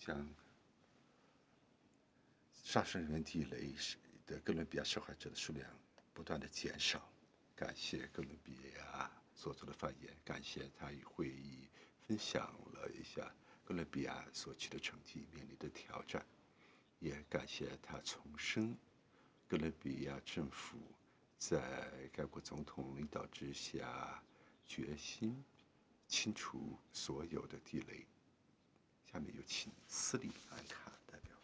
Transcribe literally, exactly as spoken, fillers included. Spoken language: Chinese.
将杀伤人员地雷的哥伦比亚受害者的数量不断的减少。感谢哥伦比亚所做的发言，感谢他与会议分享了一下哥伦比亚所取得成绩面临的挑战，也感谢他重申哥伦比亚政府在该国总统领导之下决心清除所有的地雷。下面有请斯里兰卡。